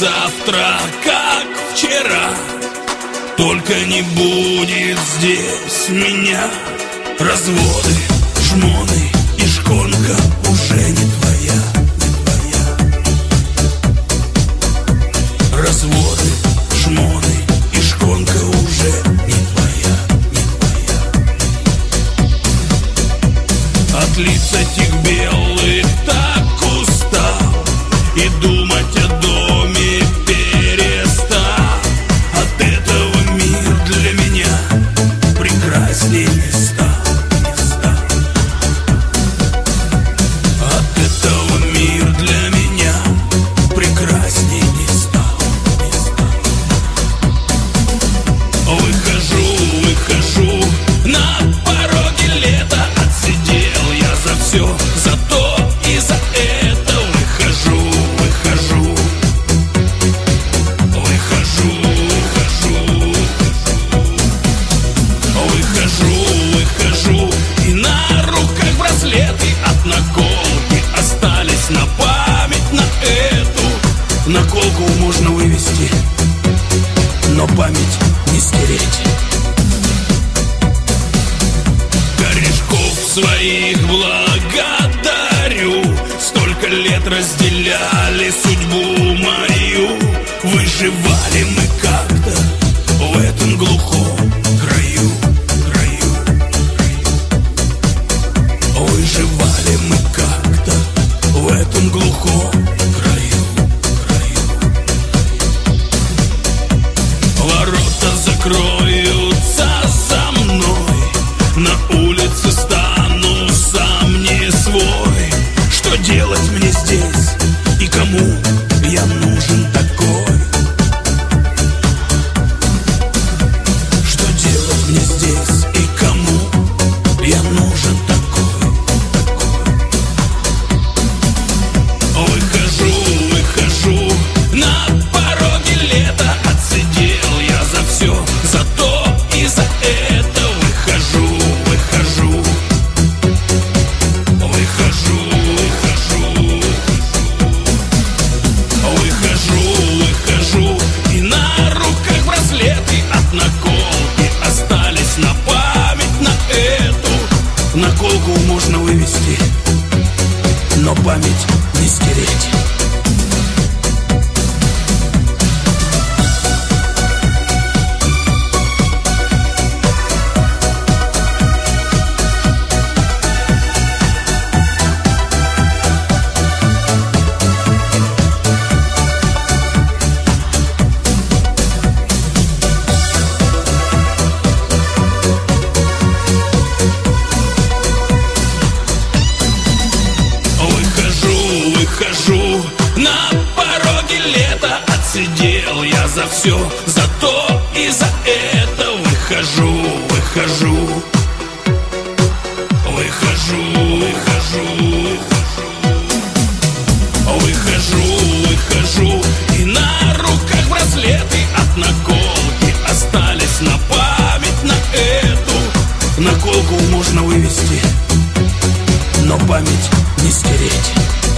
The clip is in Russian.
завтра, как вчера. Только не будет здесь меня. Разводы, жмоны и шконка уже не твоя, не твоя. Разводы, жмоны и шконка уже не твоя, не твоя. От лиц этих белых так устал и думать о доме перестал. От этого мир для меня прекрасней не стал, не стал. От этого мир для меня прекрасней не стал, не стал. Выхожу, выхожу на пороге лета. Отсидел я за все, за то и за это. Выхожу, выхожу, выхожу, выхожу, выхожу, выхожу. И на руках браслеты от наколки остались на память на эту. Наколку можно вывести, но память не стереть. Корешков своих благодарю. Столько лет разделяли судьбу мою. Выживали мы как-то в этом глухом краю, краю, краю. Выживали мы как-то в этом глухом краю, краю. Ворота закроются за мной. На улице стану сам не свой. Что делать мне здесь и кому я нужен такой? Что делать мне здесь и кому я нужен такой, такой? Выхожу, выхожу на пороге лета. Отсидел я за все, за то и за это. Выхожу, выхожу, выхожу, выхожу, выхожу, выхожу. И на руках браслеты от наколки остались на память на эту. Наколку можно вывести, но память не стереть. Выхожу, выхожу на пороге лета. Отсидел я за все, за то и за это. Выхожу, выхожу, выхожу, выхожу, выхожу, выхожу. И на руках браслеты от наколки остались на память на эту. Наколку можно вывести, но память не стереть.